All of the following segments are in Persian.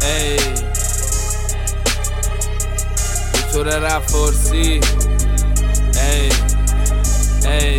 ای طور رپ فارسی ای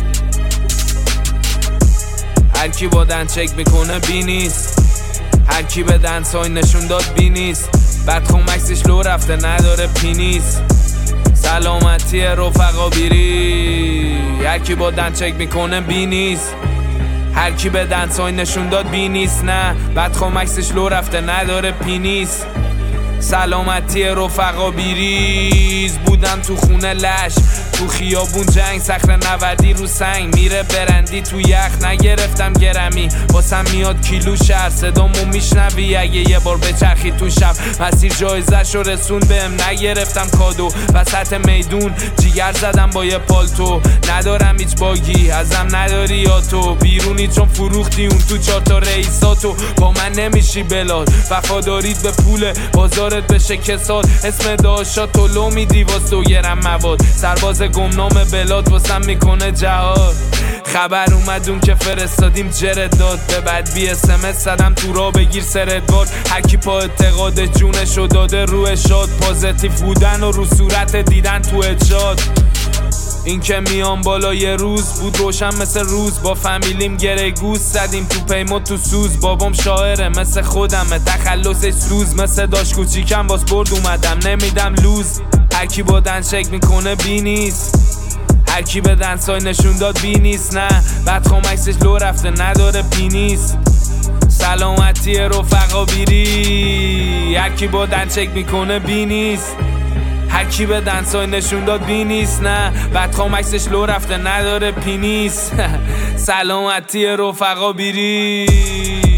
هر کی با دن چک میکنه بی نیست، هر کی به دنسای نشون داد بی نیست، بعد خمکسش لو رفته نداره پینیس. سلامتی رفقا بیری، هر کی با دن چک میکنه بی نیست، هر کی به دنسای نشون داد بی نیست، نه بعد خمکسش لو رفته نداره پینیس. سلامتی رفقا بیریز، بودم تو خونه لش، تو خیابون جنگ، صخره نوردی رو سنگ، میره برندی تو یخ، نگرفتم گرمی واسم میاد کیلو شهر، صدامو میشنوی اگه یه بار بچرخی تو شب، مسیر جایزش رو رسون بهم، نگرفتم کادو وسط میدون، جیگر زدم با یه پالتو، ندارم هیچ باگی ازم نداری یا تو بیرونی چون فروختی اون تو 4 تا رئیساتو، با من نمیشی بلاد، وفادارید به پول بازارت بشه کساد، اسم داشا تو لو میدی واس 2 گرم مواد، سرباز گمنام بلاد واسم میکنه جهاد. خبر اومد اون که فرستادیم جرد داد، به بعد بی SMS زدم تو را بگیر سردوار، هرکی پا اعتقاد جونشو داده روی شاد، پازیتیو بودن و رو صورت دیدن تو اجاد. این که میام بالا یه روز بود روشن مثل روز، با فامیلیم گره گوز زدیم تو پیما تو سوز، بابام شاعره مثل خودمه تخلصش سوز، مثل داشت کوچیکم باز برد اومدم نمیدم لوز. هر کی با دن چک میکنه بی نیست، هر کی به دنسای نشون داد بی نیست، نه بعد خمکسش لو رفته نداره پینیس. سلامتی رفقا بیری، هر کی با دن چک میکنه بی نیست، هر کی به دنسای نشون داد بی نیست، نه بعد خمکسش لو رفته نداره پینیس. سلامتی رفقا بیری.